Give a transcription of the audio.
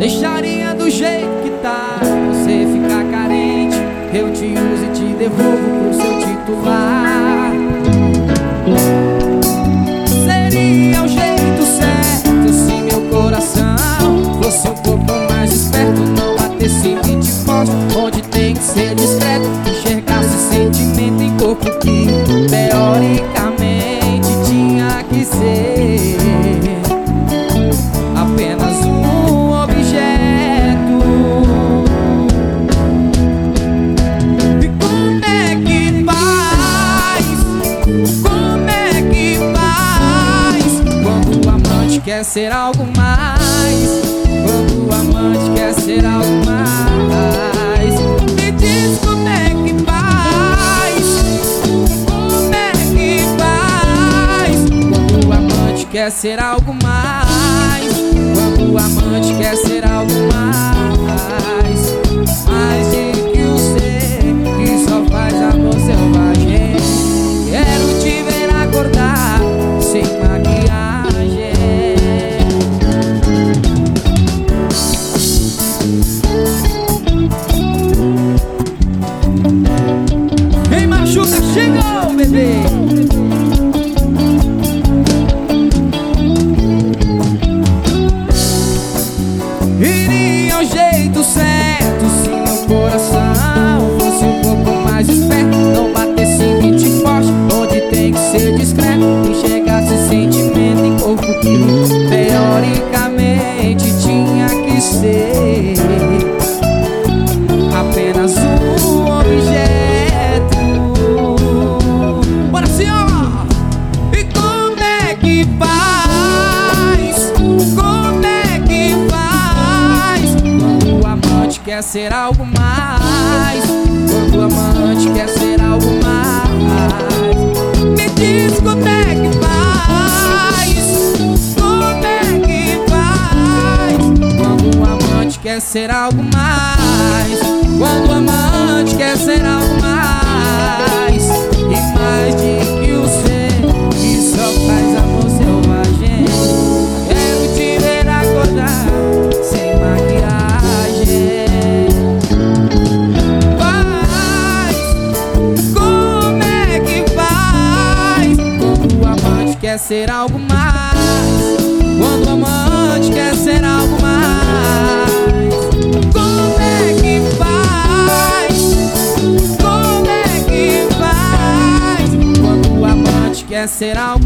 Deixaria do jeito que tá. Você ficar carente, eu te uso e te devolvo pro seu titular. Seria o jeito certo se meu coração fosse um pouco mais esperto, não batesse 20 postos onde tem que ser discreto, enxergasse sentimento em corpo que teoricamente tinha que ser apenas um objeto. E como é que faz? Como é que faz quando o amante quer ser algo mais? Quando o amante quer ser algo mais? Me diz como é que faz? Como é que faz quando o amante quer ser algo mais? Quando o amante quer ser algo mais, mais de que o ser que só faz amor selvagem. Quero te ver acordar sem maquiagem. Quem machuca chegou, bebê. Iria ao jeito certo se meu coração fosse um pouco mais esperto, não batesse 20 postos onde tem que ser discreto, enxergasse sentimento em corpo que teoricamente tinha que ser apenas um objeto. Bora sim, ó! E como é que faz? Como é que faz quando o amante quer ser algo mais? Quando o amante quer ser algo mais? Me diz como é que faz? Como é que faz quando o amante quer ser algo mais? Quando o amante quer ser algo mais, e mais de que o ser que só faz amor selvagem. Quero te ver acordar sem maquiagem. Faz, como é que faz quando o amante quer ser algo mais? Quando o amante quer ser algo mais? Como é que faz? Como é que faz quando o amante quer ser algo